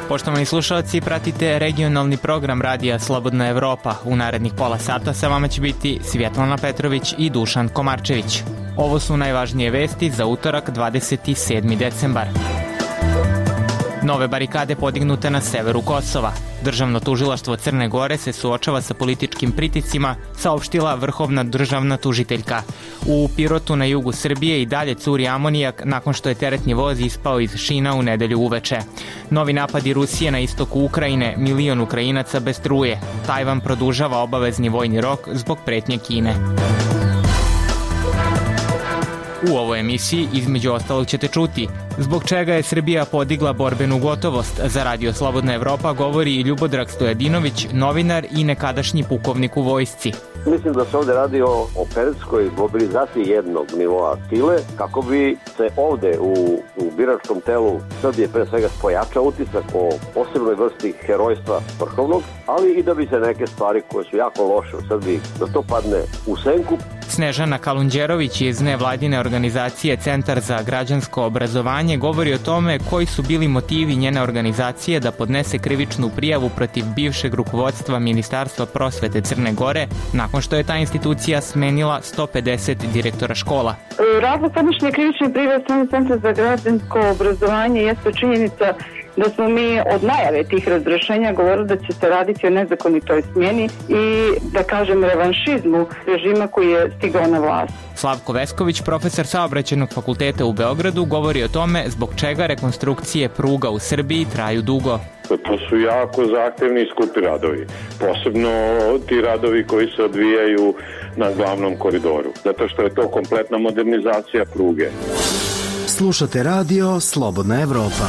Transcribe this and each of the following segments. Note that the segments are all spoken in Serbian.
Poštovani slušalci, pratite regionalni program Radija Slobodna Evropa. U narednih pola sata sa vama će biti Svjetlana Petrović i Dušan Komarčević. Ovo su najvažnije vesti za utorak 27. decembar. Nove barikade podignute na severu Kosova. Državno tužilaštvo Crne Gore se suočava sa političkim pritiscima, saopštila vrhovna državna tužiteljka. U Pirotu na jugu Srbije i dalje curi amonijak nakon što je teretni voz ispao iz šina u nedelju uveče. Novi napadi Rusije na istoku Ukrajine, 1 milion Ukrajinaca bez struje. Tajvan produžava obavezni vojni rok zbog pretnje Kine. U ovoj emisiji između ostalog ćete čuti zbog čega je Srbija podigla borbenu gotovost. Za Radio Slobodna Evropa govori Ljubodrag Stojadinović, novinar i nekadašnji pukovnik u vojsci. Mislim da se ovde radi o operacijskoj mobilizaciji jednog nivoa sile kako bi se ovde u biračkom telu Srbije pre svega pojačao utisak o posebnoj vrsti herojstva vrhovnog, ali i da bi se neke stvari koje su jako loše u Srbiji, da to padne u senku. Snežana Kalundjerović iz nevladine organizacije Centar za građansko obrazovanje govori o tome koji su bili motivi njene organizacije da podnese krivičnu prijavu protiv bivšeg rukovodstva Ministarstva prosvete Crne Gore nakon što je ta institucija smenila 150 direktora škola. Razlog podnošenja krivične prijave Centra za građansko obrazovanje jeste činjenica da smo mi od najave tih razrešenja govorili da će se raditi o nezakonitoj smjeni i, da kažem, revanšizmu režima koji je stigao na vlast. Slavko Vesković, profesor Saobraćajnog fakulteta u Beogradu, govori o tome zbog čega rekonstrukcije pruga u Srbiji traju dugo. To su jako zahtevni i skupi radovi, posebno ti radovi koji se odvijaju na glavnom koridoru, zato što je to kompletna modernizacija pruge. Slušate radio Slobodna Evropa.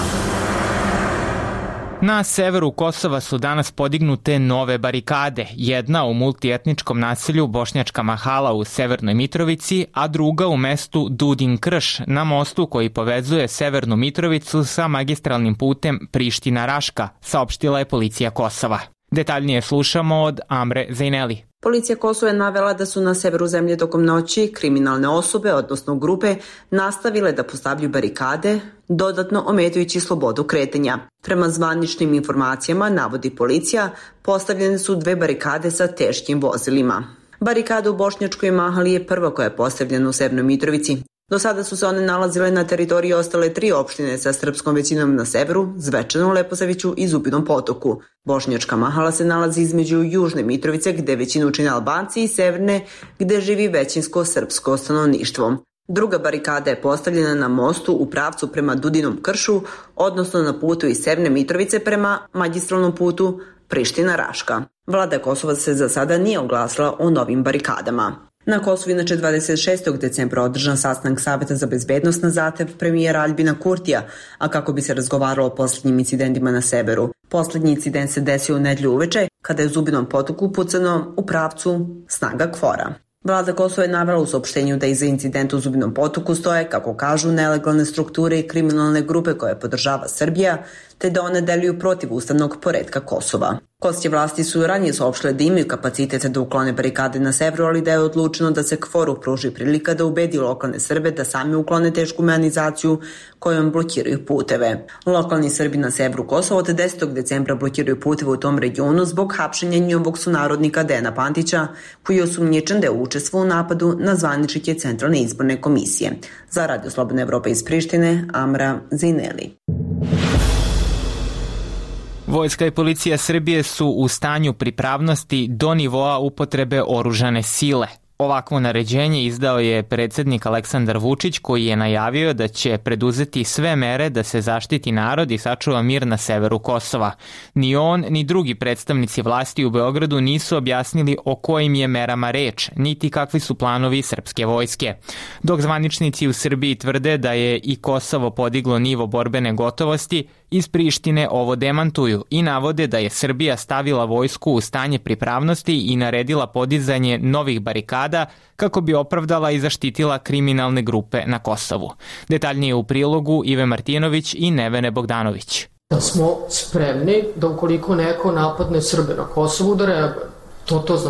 Na severu Kosova su danas podignute nove barikade, jedna u multietničkom naselju Bošnjačka Mahala u Severnoj Mitrovici, a druga u mestu Dudin Krš, na mostu koji povezuje Severnu Mitrovicu sa magistralnim putem Priština-Raška, saopštila je policija Kosova. Detaljnije slušamo od Amre Zejneli. Policija Kosova je navela da su na severu zemlje tokom noći kriminalne osobe, odnosno grupe, nastavile da postavljaju barikade, dodatno ometajući slobodu kretanja. Prema zvaničnim informacijama, navodi policija, postavljene su 2 barikade sa teškim vozilima. Barikada u Bošnjačkoj Mahali je prva koja je postavljena u Severnoj Mitrovici. Do sada su se one nalazile na teritoriji ostale 3 opštine sa srpskom većinom na severu, Zvečanu, Leposaviću i Zubinom Potoku. Bošnjačka Mahala se nalazi između Južne Mitrovice, gde većinu čine Albanci, i Severne, gde živi većinsko srpsko stanovništvo. Druga barikada je postavljena na mostu u pravcu prema Dudinom Kršu, odnosno na putu iz Severne Mitrovice prema magistralnom putu Priština-Raška. Vlada Kosova se za sada nije oglasila o novim barikadama. Na Kosovu inače 26. decembra održan sastanak Saveta za bezbednost na zahtev premijera Aljbina Kurtija, a kako bi se razgovaralo o posljednjim incidentima na severu. Posljednji incident se desio u nedjelju uveče, kada je u Zubinom Potoku pucano u pravcu snaga KFOR-a. Vlada Kosova je navela u saopštenju da iza incidenta u Zubinom Potoku stoje, kako kažu, nelegalne strukture i kriminalne grupe koje podržava Srbija, te da one deluju protiv ustavnog poretka Kosova. Kosovske vlasti su ranije saopštile da imaju kapacitete da uklone barikade na severu, ali da je odlučeno da se KFOR-u pruži prilika da ubedi lokalne Srbe da sami uklone tešku mehanizaciju kojom blokiraju puteve. Lokalni Srbi na severu Kosova od 10. decembra blokiraju puteve u tom regionu zbog hapšenja njihovog sunarodnika Dejana Pantića, koji je osumnjičen da je učestvovao u napadu na zvaničnike Centralne izborne komisije. Za Radio Slobodna Evropa iz Prištine, Amra Zejneli. Vojska i policija Srbije su u stanju pripravnosti do nivoa upotrebe oružane sile. Ovakvo naređenje izdao je predsjednik Aleksandar Vučić, koji je najavio da će preduzeti sve mere da se zaštiti narod i sačuva mir na severu Kosova. Ni on, ni drugi predstavnici vlasti u Beogradu nisu objasnili o kojim je merama reč, niti kakvi su planovi srpske vojske. Dok zvaničnici u Srbiji tvrde da je i Kosovo podiglo nivo borbene gotovosti, iz Prištine ovo demantuju i navode da je Srbija stavila vojsku u stanje pripravnosti i naredila podizanje novih barikada kako bi opravdala i zaštitila kriminalne grupe na Kosovu. Detaljnije u prilogu Ive Martinović i Nevene Bogdanović. Da smo spremni da ukoliko neko napadne Srbe na Kosovu da reaguje. To znači.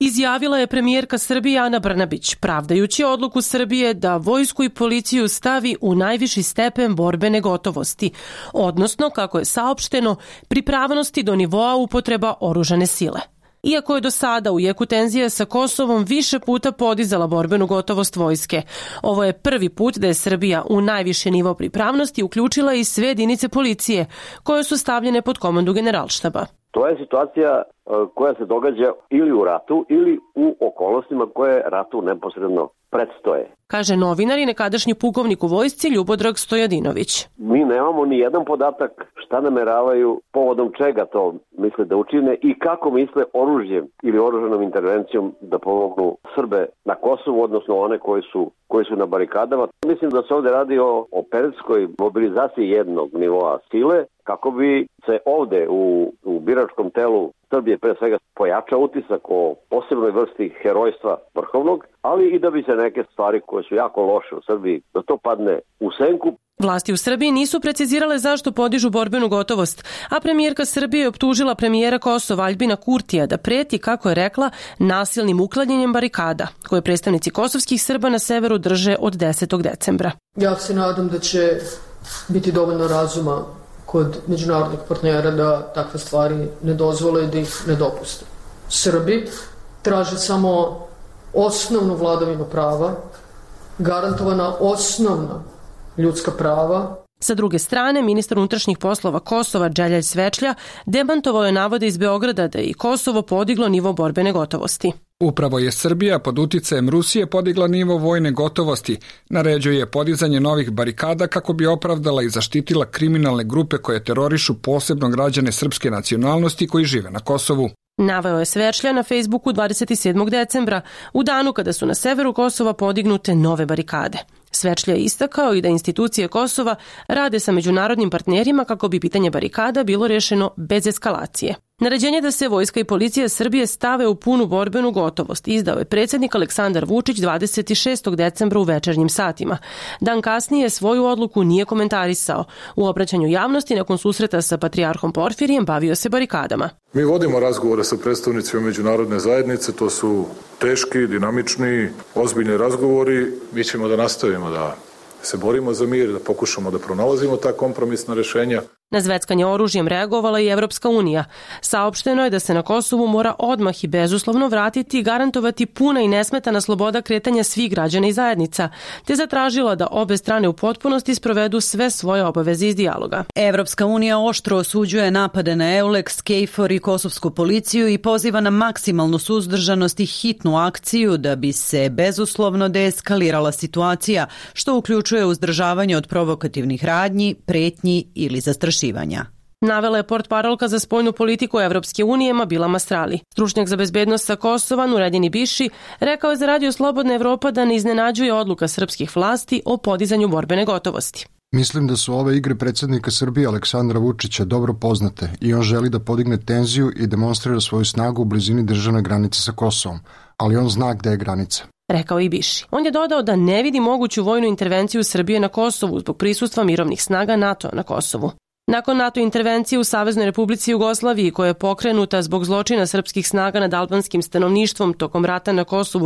Izjavila je premijerka Srbije Ana Brnabić, pravdajući odluku Srbije da vojsku i policiju stavi u najviši stepen borbene gotovosti, odnosno, kako je saopšteno, pripravnosti do nivoa upotreba oružane sile. Iako je do sada u jeku tenzije sa Kosovom više puta podizala borbenu gotovost vojske, ovo je prvi put da je Srbija u najviši nivo pripravnosti uključila i sve jedinice policije, koje su stavljene pod komandu Generalštaba. To je situacija koja se događa ili u ratu ili u okolnostima koje ratu neposredno predstoje. Kaže novinar i nekadašnji pukovnik u vojsci Ljubodrag Stojadinović. Mi nemamo ni jedan podatak šta nameravaju, povodom čega to misle da učine i kako misle oružjem ili oružanom intervencijom da pomognu Srbe na Kosovu, odnosno one koji su na barikadama. Mislim da se ovde radi o periodskoj mobilizaciji jednog nivoa sile, kako bi se ovde u biračkom telu Srbije pre svega pojačao utisak o posebnoj vrsti herojstva vrhovnog, ali i da bi se neke stvari koje su jako loše u Srbiji, da to padne u senku. Vlasti u Srbiji nisu precizirale zašto podižu borbenu gotovost, a premijerka Srbije optužila premijera Kosova Aljbina Kurtija da preti, kako je rekla, nasilnim uklanjanjem barikada, koje predstavnici kosovskih Srba na severu drže od 10. decembra. Ja se nadam da će biti dovoljno razuma kod međunarodnih partnera da takve stvari ne dozvole i da ih ne dopuste. Srbi traže samo osnovnu vladavinu prava, garantovana osnovna ljudska prava. Sa druge strane, ministar unutrašnjih poslova Kosova Dželjalj Svečlja demantovao je navode iz Beograda da je i Kosovo podiglo nivo borbene gotovosti. Upravo je Srbija pod uticajem Rusije podigla nivo vojne gotovosti, naređuje podizanje novih barikada kako bi opravdala i zaštitila kriminalne grupe koje terorišu posebno građane srpske nacionalnosti koji žive na Kosovu. Naveo je Svečlja na Facebooku 27. decembra, u danu kada su na severu Kosova podignute nove barikade. Svečlja je istakao i da institucije Kosova rade sa međunarodnim partnerima kako bi pitanje barikada bilo rešeno bez eskalacije. Naređenje da se vojska i policija Srbije stave u punu borbenu gotovost izdao je predsjednik Aleksandar Vučić 26. decembra u večernjim satima. Dan kasnije svoju odluku nije komentarisao. U obraćanju javnosti nakon susreta sa patrijarhom Porfirijem bavio se barikadama. Mi vodimo razgovore sa predstavnicima međunarodne zajednice, to su teški, dinamični, ozbiljni razgovori. Mi ćemo da nastavimo da se borimo za mir, da pokušamo da pronalazimo ta kompromisna rešenja. Na zveckanje oružjem reagovala i Evropska unija. Saopšteno je da se na Kosovu mora odmah i bezuslovno vratiti i garantovati puna i nesmetana sloboda kretanja svih građana i zajednica, te zatražila da obe strane u potpunosti sprovedu sve svoje obaveze iz dijaloga. Evropska unija oštro osuđuje napade na EULEX, KFOR i kosovsku policiju i poziva na maksimalnu suzdržanost i hitnu akciju da bi se bezuslovno deeskalirala situacija, što uključuje uzdržavanje od provokativnih radnji, pretnji ili zastrašivanja. Navela je portparolka za spoljnu politiku Evropske unije Mabila Mastrali. Stručnjak za bezbednost sa Kosova Nureddin Biši rekao je za Radio Slobodna Evropa da ne iznenađuje odluka srpskih vlasti o podizanju borbene gotovosti. Mislim da su ove igre predsjednika Srbije Aleksandra Vučića dobro poznate i on želi da podigne tenziju i demonstrira svoju snagu u blizini državne granice sa Kosovom, ali on zna gde je granica. Rekao i Biši. On je dodao da ne vidi moguću vojnu intervenciju Srbije na Kosovu zbog prisustva mirovnih snaga NATO na Kosovu. Nakon NATO intervencije u Saveznoj Republici Jugoslaviji, koja je pokrenuta zbog zločina srpskih snaga nad albanskim stanovništvom tokom rata na Kosovu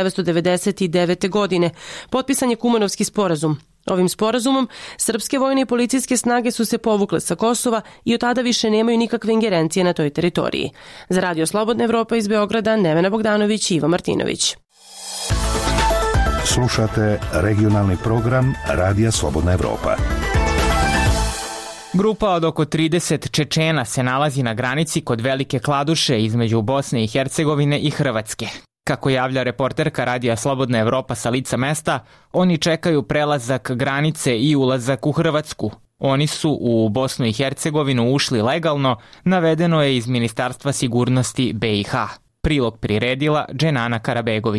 1999. godine, potpisan je Kumanovski sporazum. Ovim sporazumom srpske vojne i policijske snage su se povukle sa Kosova i od tada više nemaju nikakve ingerencije na toj teritoriji. Za Radio Slobodna Evropa iz Beograda, Nevena Bogdanović i Iva Martinović. Slušate regionalni program Radija Slobodna Evropa. Grupa od oko 30 Čečena se nalazi na granici kod Velike Kladuše između Bosne i Hercegovine i Hrvatske. Kako javlja reporterka Radija Slobodna Evropa sa lica mesta, oni čekaju prelazak granice i ulazak u Hrvatsku. Oni su u Bosnu i Hercegovinu ušli legalno, navedeno je iz Ministarstva sigurnosti BiH. Prilog priredila Dženana Karabegović.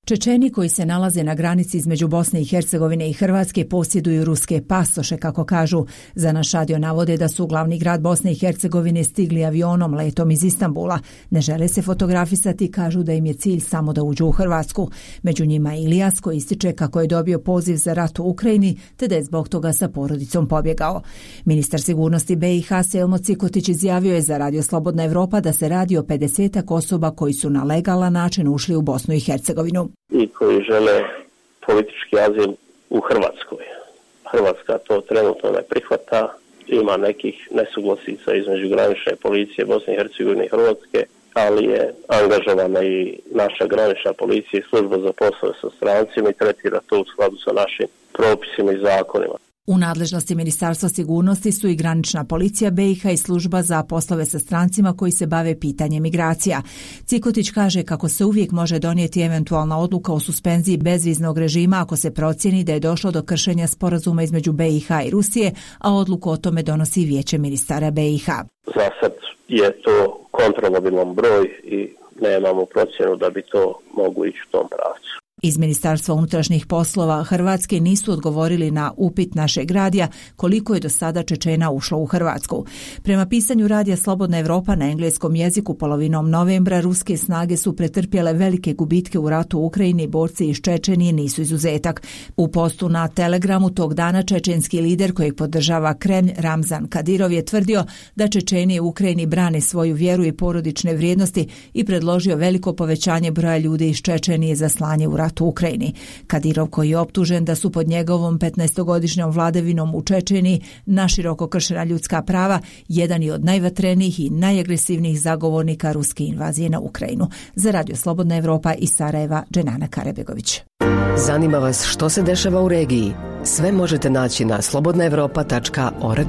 Čečeni koji se nalaze na granici između Bosne i Hercegovine i Hrvatske posjeduju ruske pasoše, kako kažu. Za naš radio navode da su u glavni grad Bosne i Hercegovine stigli avionom letom iz Istanbula. Ne žele se fotografisati, kažu da im je cilj samo da uđu u Hrvatsku. Među njima Ilijas koji ističe kako je dobio poziv za rat u Ukrajini, te da je zbog toga sa porodicom pobjegao. Ministar sigurnosti BiH Selmo Cikotić izjavio je za Radio Slobodna Evropa da se radi o 50 osoba koji su na legalan način ušli u Bosnu i Hercegovinu. I koji žele politički azil u Hrvatskoj. Hrvatska to trenutno ne prihvata, ima nekih nesuglasica između granične policije Bosne i Hercegovine i Hrvatske, ali je angažovana i naša granična policija i služba za poslove sa strancima i tretira to u skladu sa našim propisima i zakonima. U nadležnosti Ministarstva sigurnosti su i granična policija BiH i služba za poslove sa strancima koji se bave pitanjem migracija. Cikotić kaže kako se uvijek može donijeti eventualna odluka o suspenziji bezviznog režima ako se procijeni da je došlo do kršenja sporazuma između BiH i Rusije, a odluku o tome donosi Vijeće ministara BiH. Za sad je to kontrolabilan broj i nemamo procjenu da bi to moglo ići u tom pravcu. Iz Ministarstva unutrašnjih poslova Hrvatske nisu odgovorili na upit našeg radija koliko je do sada Čečena ušlo u Hrvatsku. Prema pisanju radija Slobodna Evropa na engleskom jeziku polovinom novembra ruske snage su pretrpjele velike gubitke u ratu u Ukrajini i borci iz Čečenije nisu izuzetak. U postu na Telegramu tog dana čečenski lider kojeg podržava Kremlj Ramzan Kadirov je tvrdio da Čečeni u Ukrajini brane svoju vjeru i porodične vrijednosti i predložio veliko povećanje broja ljudi iz Čečenije za slanje u ratu u Ukrajini. Kadirov koji je optužen da su pod njegovom 15-godišnjom vladavinom u Čečeniji naširoko kršena ljudska prava, jedan je od najvatrenijih i najagresivnijih zagovornika ruske invazije na Ukrajinu. Za Radio Slobodna Evropa iz Sarajeva, Dženana Karebegović. Zanima vas što se dešava u regiji? Sve možete naći na slobodnaevropa.org.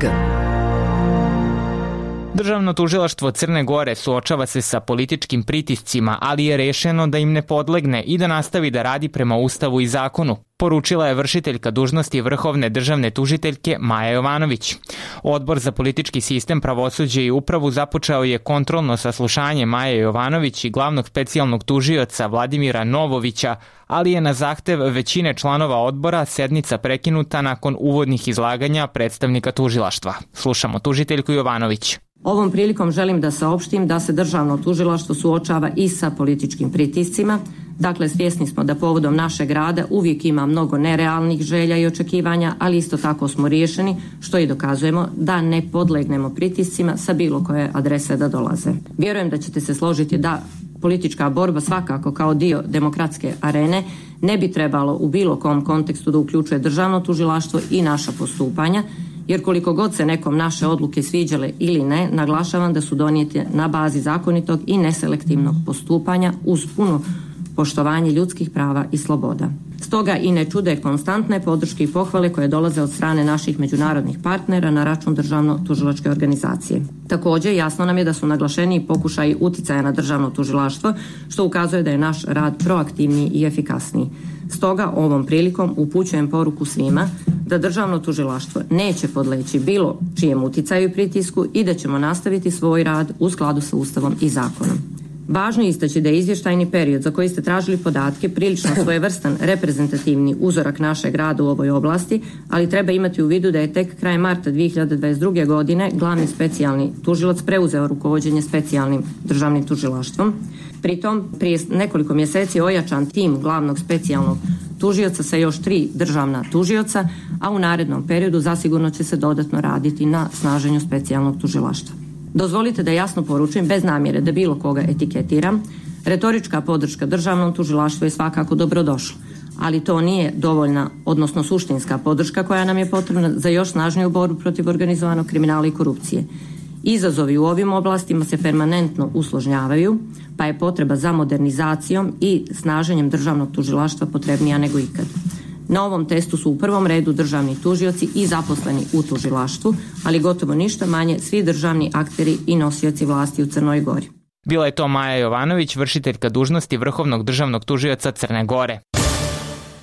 Državno tužilaštvo Crne Gore suočava se sa političkim pritiscima, ali je rešeno da im ne podlegne i da nastavi da radi prema Ustavu i zakonu, poručila je vršiteljka dužnosti vrhovne državne tužiteljke Maja Jovanović. Odbor za politički sistem, pravosuđe i upravu započeo je kontrolno saslušanje Maje Jovanović i glavnog specijalnog tužioca Vladimira Novovića, ali je na zahtev većine članova odbora sednica prekinuta nakon uvodnih izlaganja predstavnika tužilaštva. Slušamo tužiteljku Jovanović. Ovom prilikom želim da saopštim da se državno tužilaštvo suočava i sa političkim pritiscima. Dakle, svjesni smo da povodom našeg rada uvijek ima mnogo nerealnih želja i očekivanja, ali isto tako smo riješeni, što i dokazujemo, da ne podlegnemo pritiscima sa bilo koje adrese da dolaze. Vjerujem da ćete se složiti da politička borba svakako kao dio demokratske arene ne bi trebalo u bilo kom kontekstu da uključuje državno tužilaštvo i naša postupanja, jer koliko god se nekom naše odluke sviđale ili ne, naglašavam da su donijete na bazi zakonitog i neselektivnog postupanja uz puno poštovanje ljudskih prava i sloboda. Stoga i ne čude konstantne podrške i pohvale koje dolaze od strane naših međunarodnih partnera na račun državno-tužilačke organizacije. Također, jasno nam je da su naglašeni pokušaji uticaja na državno tužilaštvo, što ukazuje da je naš rad proaktivniji i efikasniji. Stoga ovom prilikom upućujem poruku svima da državno tužilaštvo neće podleći bilo čijem uticaju i pritisku i da ćemo nastaviti svoj rad u skladu sa Ustavom i zakonom. Važno je istaći da je izvještajni period za koji ste tražili podatke prilično svojevrstan reprezentativni uzorak našeg rada u ovoj oblasti, ali treba imati u vidu da je tek krajem marta 2022. godine glavni specijalni tužilac preuzeo rukovođenje specijalnim državnim tužilaštvom. Pritom, prije nekoliko mjeseci ojačan tim glavnog specijalnog tužioca sa još 3 državna tužioca, a u narednom periodu zasigurno će se dodatno raditi na snaženju specijalnog tužilaštva. Dozvolite da jasno poručujem, bez namjere da bilo koga etiketiram, retorička podrška državnom tužilaštvu je svakako dobrodošla, ali to nije dovoljna, odnosno suštinska podrška koja nam je potrebna za još snažniju borbu protiv organizovanog kriminala i korupcije. Izazovi u ovim oblastima se permanentno usložnjavaju, pa je potreba za modernizacijom i snaženjem državnog tužilaštva potrebnija nego ikad. Na ovom testu su u prvom redu državni tužioci i zaposleni u tužilaštvu, ali gotovo ništa manje svi državni akteri i nosioci vlasti u Crnoj Gori. Bila je to Maja Jovanović, vršiteljka dužnosti vrhovnog državnog tužioca Crne Gore.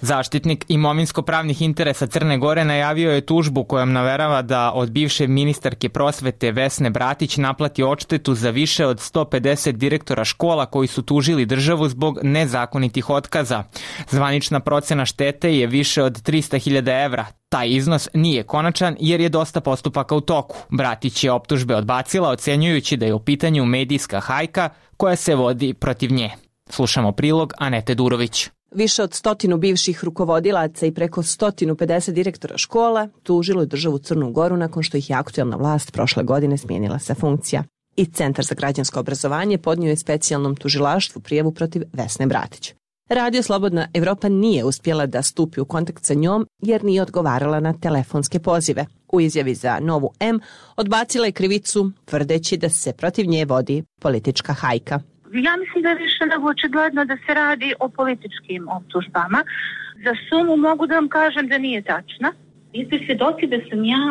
Zaštitnik imovinsko-pravnih interesa Crne Gore najavio je tužbu kojom naverava da od bivše ministarke prosvete Vesne Bratić naplati odštetu za više od 150 direktora škola koji su tužili državu zbog nezakonitih otkaza. Zvanična procena štete je više od 300.000 evra. Taj iznos nije konačan jer je dosta postupaka u toku. Bratić je optužbe odbacila, ocenjujući da je u pitanju medijska hajka koja se vodi protiv nje. Slušamo prilog Anete Durović. Više od 100 bivših rukovodilaca i preko 150 direktora škola tužilo je državu Crnu Goru nakon što ih je aktuelna vlast prošle godine smijenila sa funkcija. I Centar za građansko obrazovanje podnio je specijalnom tužilaštvu prijavu protiv Vesne Bratić. Radio Slobodna Evropa nije uspjela da stupi u kontakt sa njom jer nije odgovarala na telefonske pozive. U izjavi za Novu M odbacila je krivicu tvrdeći da se protiv nje vodi politička hajka. Ja mislim da je više nego očigledno da se radi o političkim optužbama. Za sumu mogu da vam kažem da nije tačna. Vi ste svjedoci da sam ja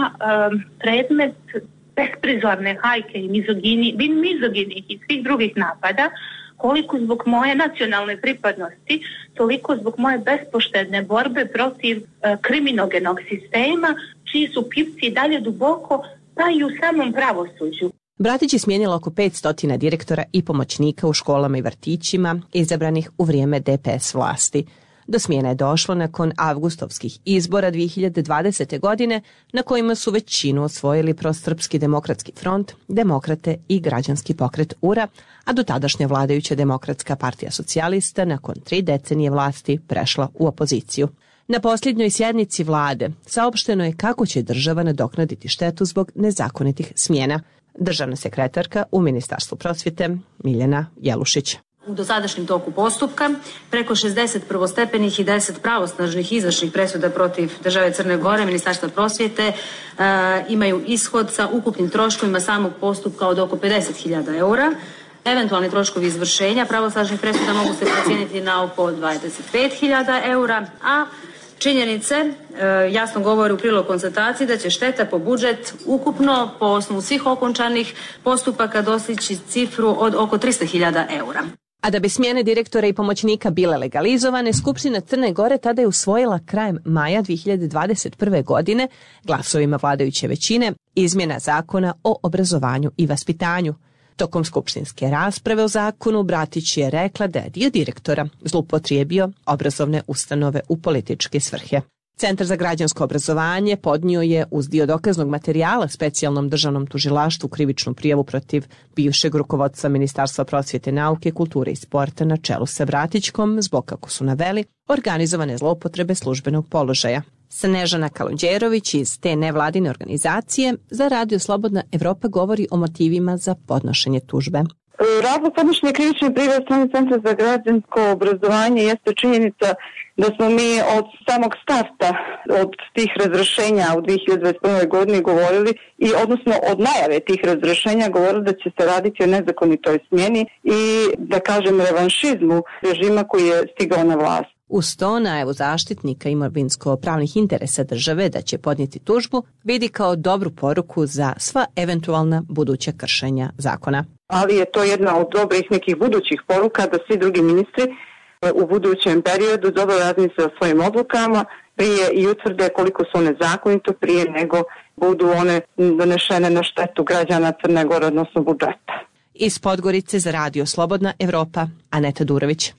predmet besprizorne hajke i mizoginih i svih drugih napada, koliko zbog moje nacionalne pripadnosti, toliko zbog moje bespoštedne borbe protiv kriminogenog sistema, čiji su pipci dalje duboko, pa i u samom pravosuđu. Bratić je smijenila oko 500 direktora i pomoćnika u školama i vrtićima izabranih u vrijeme DPS vlasti. Do smjene je došlo nakon avgustovskih izbora 2020. godine na kojima su većinu osvojili Prosrpski demokratski front, Demokrate i Građanski pokret URA, a do tadašnja vladajuća Demokratska partija socijalista nakon 3 decenije vlasti prešla u opoziciju. Na posljednjoj sjednici vlade saopšteno je kako će država nadoknaditi štetu zbog nezakonitih smjena. Državna sekretarka u Ministarstvu prosvjete Miljana Jelušić. U dosadašnjem toku postupka preko 60 prvostepenih i 10 pravosnažnih izvršnih presuda protiv države Crne Gore, Ministarstva prosvjete imaju ishod sa ukupnim troškovima samog postupka od oko 50.000 eura. Eventualni troškovi izvršenja pravosnažnih presuda mogu se procijeniti na oko 25.000 eura, a činjenice jasno govore u prilog konstataciji da će šteta po budžet ukupno po osnovu svih okončanih postupaka dostići cifru od oko 300.000 eura. A da bi smjene direktora i pomoćnika bile legalizovane, Skupština Crne Gore tada je usvojila krajem maja 2021. godine glasovima vladajuće većine izmjena zakona o obrazovanju i vaspitanju. Tokom skupštinske rasprave o zakonu Bratić je rekla da je dio direktora zloupotrijebio obrazovne ustanove u političke svrhe. Centar za građansko obrazovanje podnio je uz dio dokaznog materijala specijalnom državnom tužilaštvu krivičnu prijavu protiv bivšeg rukovodstva Ministarstva prosvjete, nauke, kulture i sporta na čelu sa Bratićkom zbog, kako su naveli, organizovane zloupotrebe službenog položaja. Snežana Kalundjerović iz te nevladine organizacije za Radio Slobodna Evropa govori o motivima za podnošenje tužbe. Razlog podnošenja krivične prijave od strane Centra za građansko obrazovanje jeste činjenica da smo mi od samog starta od tih razrešenja u 2021. godini govorili i odnosno od najave tih razrešenja govorili da će se raditi o nezakonitoj smjeni i da kažem revanšizmu režima koji je stigao na vlast. Uz to najavu zaštitnika imovinsko-pravnih interesa države da će podnijeti tužbu vidi kao dobru poruku za sva eventualna buduća kršenja zakona. Ali je to jedna od dobrih nekih budućih poruka da svi drugi ministri u budućem periodu dobro razmisle o svojim odlukama prije i utvrde koliko su one zakonito prije nego budu one donešene na štetu građana Crne Gore, odnosno budžeta. Iz Podgorice za Radio Slobodna Evropa, Aneta Durović.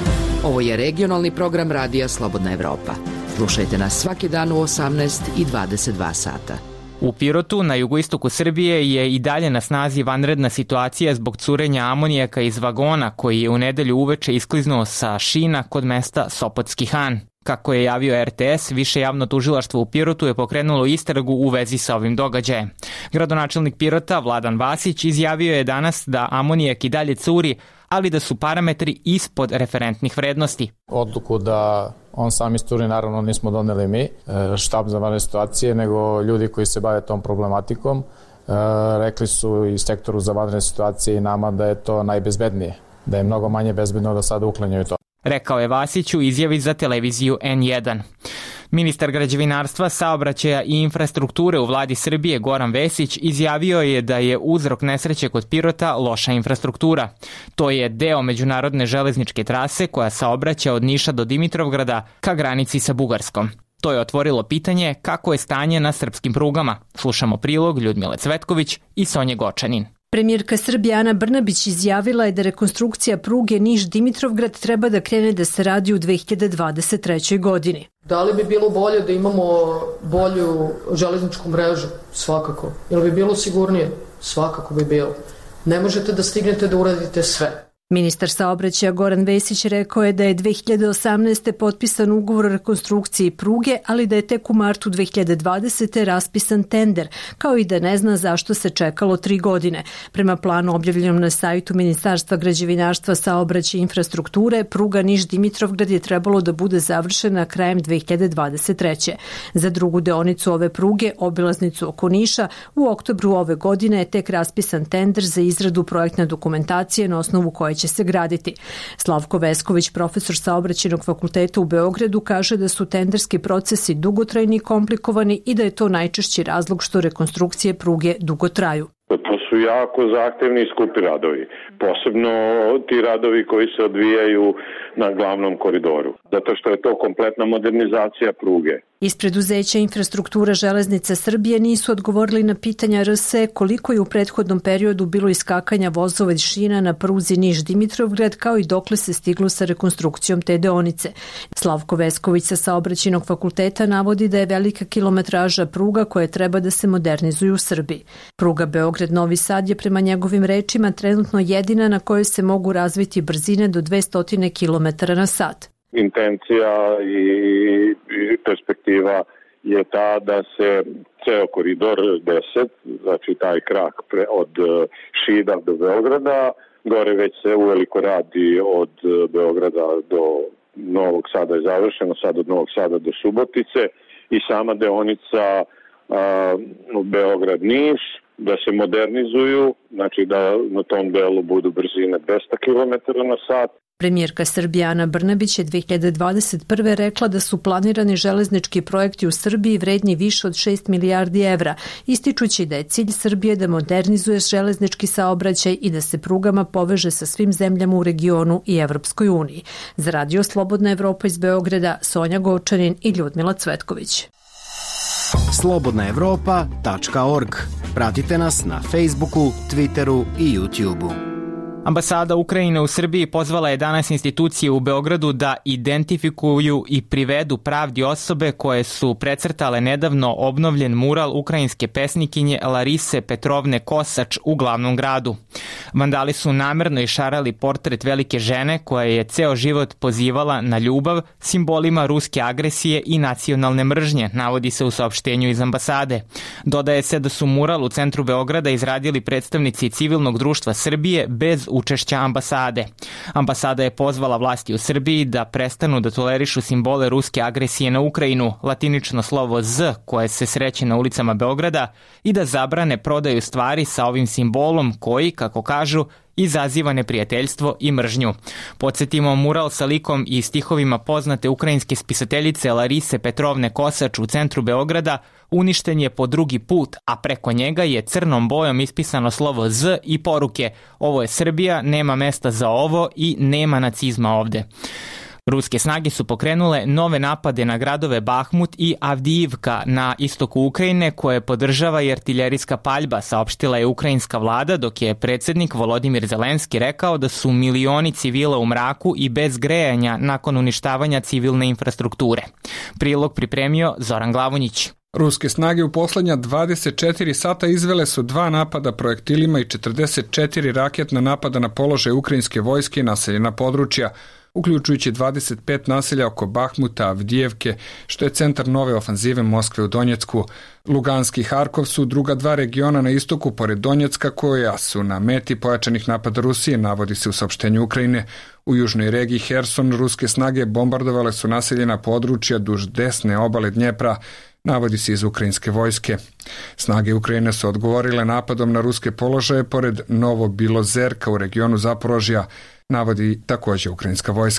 Ovo je regionalni program Radija Slobodna Evropa. Slušajte nas svaki dan u 18 i 22 sata. U Pirotu, na jugoistoku Srbije, je i dalje na snazi vanredna situacija zbog curenja amonijaka iz vagona koji je u nedelju uveče iskliznuo sa šina kod mesta Sopotski Han. Kako je javio RTS, Više javno tužilaštvo u Pirotu je pokrenulo istragu u vezi sa ovim događajem. Gradonačelnik Pirota, Vladan Vasić, izjavio je danas da amonijak i dalje curi, ali da su parametri ispod referentnih vrednosti. Odluku da on sam isturi naravno nismo doneli mi, štab za vanredne situacije, nego ljudi koji se bave tom problematikom. Rekli su i sektoru za vanredne situacije i nama da je to najbezbednije, da je mnogo manje bezbedno da sada uklanjaju to. Rekao je Vasić u izjavi za televiziju N1. Ministar građevinarstva, saobraćaja i infrastrukture u vladi Srbije Goran Vesić izjavio je da je uzrok nesreće kod Pirota loša infrastruktura. To je deo međunarodne železničke trase koja saobraća od Niša do Dimitrovgrada ka granici sa Bugarskom. To je otvorilo pitanje kako je stanje na srpskim prugama. Slušamo prilog Ljudmile Cvetković i Sonje Gočanin. Premijerka Srbije Ana Brnabić izjavila je da rekonstrukcija pruge Niš-Dimitrovgrad treba da krene da se radi u 2023. godini. Da li bi bilo bolje da imamo bolju železničku mrežu? Svakako. Ili bi bilo sigurnije? Svakako bi bilo. Ne možete da stignete da uradite sve. Ministar saobraćaja Goran Vesić rekao je da je 2018. potpisan ugovor o rekonstrukciji pruge, ali da je tek u martu 2020. raspisan tender, kao i da ne zna zašto se čekalo 3 godine. Prema planu objavljenom na sajtu Ministarstva građevinarstva, saobraćaja i infrastrukture, pruga Niš-Dimitrovgrad je trebalo da bude završena krajem 2023. Za drugu deonicu ove pruge, obilaznicu oko Niša, u oktobru ove godine je tek raspisan tender za izradu projektne dokumentacije na osnovu koje će se graditi. Slavko Vesković, profesor Saobraćajnog fakulteta u Beogradu, kaže da su tenderski procesi dugotrajni i komplikovani i da je to najčešći razlog što rekonstrukcije pruge dugo traju. To su jako zahtevni i skupi radovi, posebno ti radovi koji se odvijaju na glavnom koridoru, zato što je to kompletna modernizacija pruge. Iz preduzeća Infrastruktura železnice Srbije nisu odgovorili na pitanja RSE koliko je u prethodnom periodu bilo iskakanja vozova iz šina na pruzi Niš-Dimitrovgrad, kao i dokle se stiglo sa rekonstrukcijom te deonice. Slavko Vesković sa Saobraćajnog fakulteta navodi da je velika kilometraža pruga koje treba da se modernizuju u Srbiji. Pruga Beograd-Novi Sad je prema njegovim rečima trenutno jedina na kojoj se mogu razviti brzine do 200 km na sat. Intencija i perspektiva je ta da se ceo koridor 10, znači taj krak od Šida do Beograda, gore već se uveliko radi od Beograda do Novog Sada je završeno, sad od Novog Sada do Subotice i sama deonica Beograd-Niš, da se modernizuju, znači da na tom delu budu brzine 200 km na sat. Premijerka Srbije Ana Brnabić je 2021. rekla da su planirani železnički projekti u Srbiji vredni više od 6 milijardi evra, ističući da je cilj Srbije da modernizuje železnički saobraćaj i da se prugama poveže sa svim zemljama u regionu i Evropskoj uniji. Za Radio Slobodna Evropa iz Beograda, Sonja Gočanin i Ljudmila Cvetković. slobodnaevropa.org. Pratite nas na Facebooku, Twitteru i YouTubeu. Ambasada Ukrajine u Srbiji pozvala je danas institucije u Beogradu da identifikuju i privedu pravdi osobe koje su precrtale nedavno obnovljen mural ukrajinske pesnikinje Larise Petrovne Kosač u glavnom gradu. Vandali su namerno išarali portret velike žene koja je ceo život pozivala na ljubav, simbolima ruske agresije i nacionalne mržnje, navodi se u saopštenju iz ambasade. Dodaje se da su mural u centru Beograda izradili predstavnici civilnog društva Srbije bez učešća ambasade. Ambasada je pozvala vlasti u Srbiji da prestanu da tolerišu simbole ruske agresije na Ukrajinu, latinično slovo Z koje se sreće na ulicama Beograda, i da zabrane prodaju stvari sa ovim simbolom koji, kako kažu, izaziva neprijateljstvo i mržnju. Podsjetimo, mural sa likom i stihovima poznate ukrajinske spisateljice Larise Petrovne Kosač u centru Beograda uništen je po drugi put, a preko njega je crnom bojom ispisano slovo Z i poruke: ovo je Srbija, nema mesta za ovo i nema nacizma ovde. Ruske snage su pokrenule nove napade na gradove Bahmut i Avdijivka na istoku Ukrajine, koje podržava i artiljerijska paljba, saopštila je ukrajinska vlada, dok je predsjednik Volodimir Zelenski rekao da su milioni civila u mraku i bez grejanja nakon uništavanja civilne infrastrukture. Prilog pripremio Zoran Glavonjić. Ruske snage u poslednja 24 sata izvele su 2 napada projektilima i 44 raketna napada na položaje ukrajinske vojske i naseljena područja, uključujući 25 naselja oko Bahmuta, Avdijevke, što je centar nove ofanzive Moskve u Donjecku. Luganski i Harkov su druga 2 regiona na istoku pored Donjecka koja su na meti pojačanih napada Rusije, navodi se u saopštenju Ukrajine. U južnoj regiji Herson ruske snage bombardovale su naseljena područja duž desne obale Dnjepra, navodi se iz ukrajinske vojske. Snage Ukrajine su odgovorile napadom na ruske položaje pored Novobilozerka u regionu Zaporožja, navodi također ukrajinska vojska.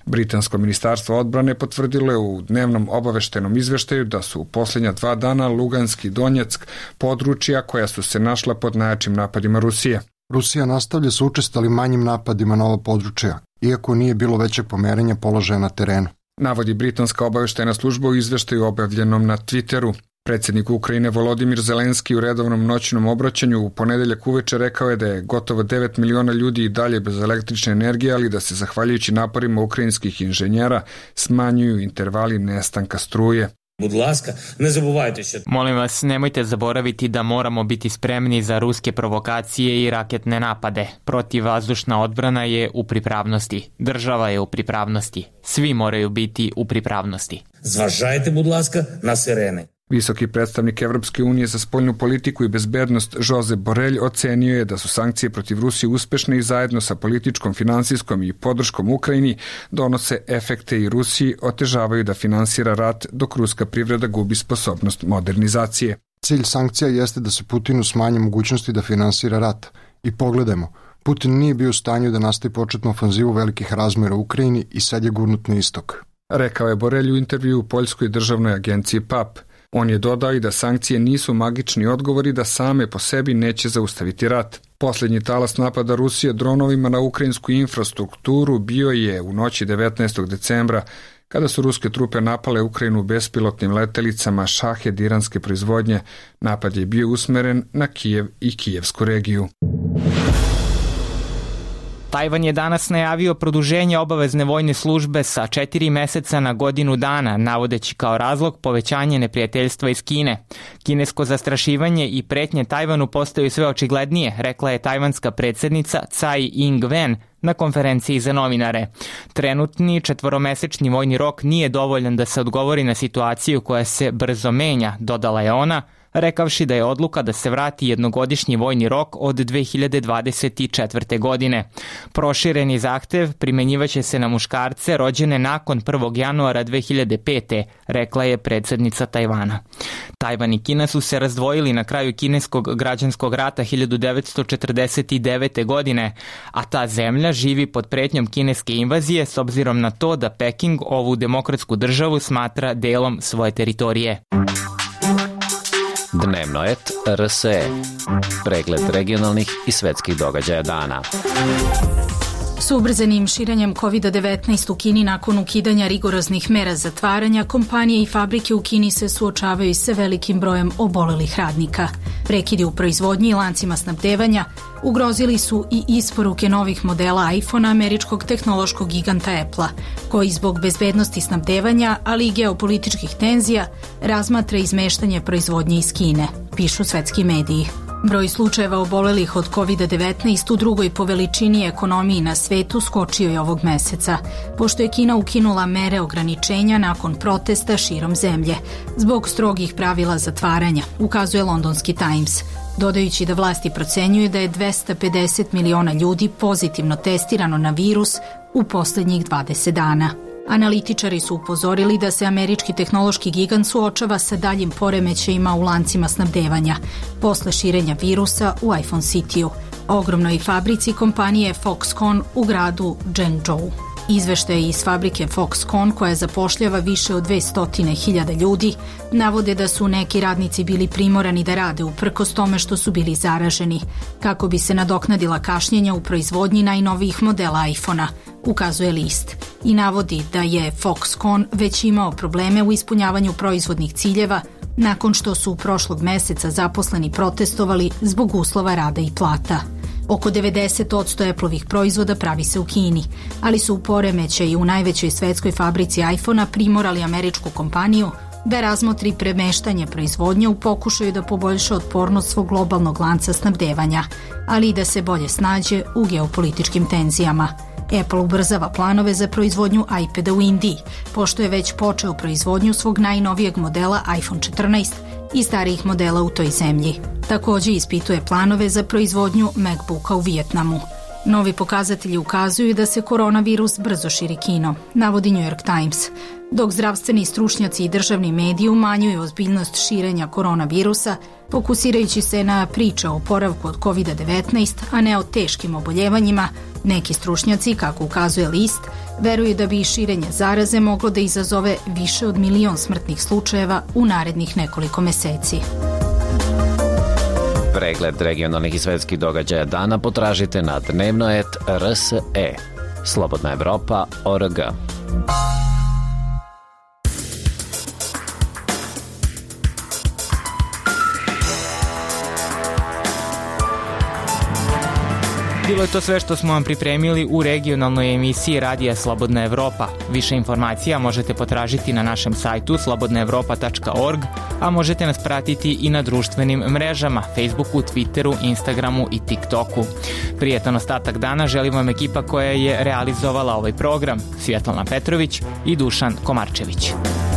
Britansko ministarstvo odbrane potvrdilo je u dnevnom obaveštenom izveštaju da su u posljednja 2 dana Lugansk i Donjeck područja koja su se našla pod najjačim napadima Rusije. Rusija nastavlja sa učestalim manjim napadima na ova područja, iako nije bilo većeg pomerenja položaja na terenu. Navodi britanska obaveštajna služba u izveštaju objavljenom na Twitteru. Predsjednik Ukrajine Volodimir Zelenski u redovnom noćnom obraćanju u ponedeljak uveče rekao je da je gotovo 9 miliona ljudi i dalje bez električne energije, ali da se zahvaljujući naporima ukrajinskih inženjera smanjuju intervali nestanka struje. Molim vas, nemojte zaboraviti da moramo biti spremni za ruske provokacije i raketne napade. Protivvazdušna odbrana je u pripravnosti. Država je u pripravnosti. Svi moraju biti u pripravnosti. Зважайте, будь ласка, на сирени. Visoki predstavnik Evropske unije za spoljnu politiku i bezbednost Josep Borrell ocenio je da su sankcije protiv Rusije uspešne i zajedno sa političkom, finansijskom i podrškom Ukrajini donose efekte i Rusiji otežavaju da finansira rat dok ruska privreda gubi sposobnost modernizacije. Cilj sankcija jeste da se Putinu smanje mogućnosti da finansira rat. I pogledajmo, Putin nije bio u stanju da nastavi početnu ofanzivu velikih razmjera u Ukrajini i sad je gurnut na istok. Rekao je Borrell u intervju u Poljskoj državnoj agenciji PAP. On je dodao i da sankcije nisu magični odgovori da same po sebi neće zaustaviti rat. Posljednji talas napada Rusije dronovima na ukrajinsku infrastrukturu bio je u noći 19. decembra, kada su ruske trupe napale Ukrajinu bespilotnim letelicama Shahed iranske proizvodnje. Napad je bio usmeren na Kijev i kijevsku regiju. Tajvan je danas najavio produženje obavezne vojne službe sa 4 meseca na godinu dana, navodeći kao razlog povećanje neprijateljstva iz Kine. Kinesko zastrašivanje i pretnje Tajvanu postaju sve očiglednije, rekla je tajvanska predsjednica Tsai Ing-wen na konferenciji za novinare. Trenutni 4-mesečni vojni rok nije dovoljan da se odgovori na situaciju koja se brzo menja, dodala je ona, rekavši da je odluka da se vrati jednogodišnji vojni rok od 2024. godine. Prošireni zahtev primenjivaće se na muškarce rođene nakon 1. januara 2005. rekla je predsjednica Tajvana. Tajvan i Kina su se razdvojili na kraju kineskog građanskog rata 1949. godine, a ta zemlja živi pod pretnjom kineske invazije s obzirom na to da Peking ovu demokratsku državu smatra delom svoje teritorije. Dnevnoet RSE. Pregled regionalnih i svetskih događaja dana. S ubrzanim širenjem COVID-19 u Kini nakon ukidanja rigoroznih mera zatvaranja, kompanije i fabrike u Kini se suočavaju sa velikim brojem obolelih radnika. Prekidi u proizvodnji i lancima snabdevanja ugrozili su i isporuke novih modela iPhone-a američkog tehnološkog giganta Apple-a, koji zbog bezbednosti snabdevanja, ali i geopolitičkih tenzija, razmatra izmeštanje proizvodnje iz Kine, pišu svetski mediji. Broj slučajeva obolelih od COVID-19 u drugoj po veličini ekonomiji na svetu skočio je ovog meseca, pošto je Kina ukinula mere ograničenja nakon protesta širom zemlje, zbog strogih pravila zatvaranja, ukazuje londonski Times, dodajući da vlasti procenjuju da je 250 miliona ljudi pozitivno testirano na virus u posljednjih 20 dana. Analitičari su upozorili da se američki tehnološki gigant suočava sa daljim poremećajima u lancima snabdevanja posle širenja virusa u iPhone City-u, ogromnoj fabrici kompanije Foxconn u gradu Zhengzhou. Izveštaje iz fabrike Foxconn, koja zapošljava više od 200.000 ljudi, navode da su neki radnici bili primorani da rade uprkos tome što su bili zaraženi, kako bi se nadoknadila kašnjenja u proizvodnji najnovijih modela iPhone-a, ukazuje list, i navodi da je Foxconn već imao probleme u ispunjavanju proizvodnih ciljeva nakon što su prošlog meseca zaposleni protestovali zbog uslova rada i plata. Oko 90% Appleovih proizvoda pravi se u Kini, ali su u poremećaju i u najvećoj svetskoj fabrici iPhone-a primorali američku kompaniju da razmotri premeštanje proizvodnje u pokušaju da poboljša otpornost svog globalnog lanca snabdevanja, ali i da se bolje snađe u geopolitičkim tenzijama. Apple ubrzava planove za proizvodnju iPada u Indiji, pošto je već počeo proizvodnju svog najnovijeg modela iPhone 14 i starijih modela u toj zemlji. Također ispituje planove za proizvodnju MacBooka u Vijetnamu. Novi pokazatelji ukazuju da se koronavirus brzo širi Kinom, navodi New York Times. Dok zdravstveni stručnjaci i državni mediji umanjuju ozbiljnost širenja koronavirusa, fokusirajući se na priče o oporavku od COVID-19, a ne o teškim oboljevanjima, neki stručnjaci, kako ukazuje list, veruju da bi širenje zaraze moglo da izazove više od 1 milion smrtnih slučajeva u narednih nekoliko meseci. Pregled regionalnih i svetskih događaja dana potražite na dnevnoet.rse. Slobodna Evropa.org. Bilo je to sve što smo vam pripremili u regionalnoj emisiji Radija Slobodna Evropa. Više informacija možete potražiti na našem sajtu slobodnaevropa.org, a možete nas pratiti i na društvenim mrežama, Facebooku, Twitteru, Instagramu i TikToku. Prijetan ostatak dana želim vam ekipa koja je realizovala ovaj program, Svjetlana Petrović i Dušan Komarčević.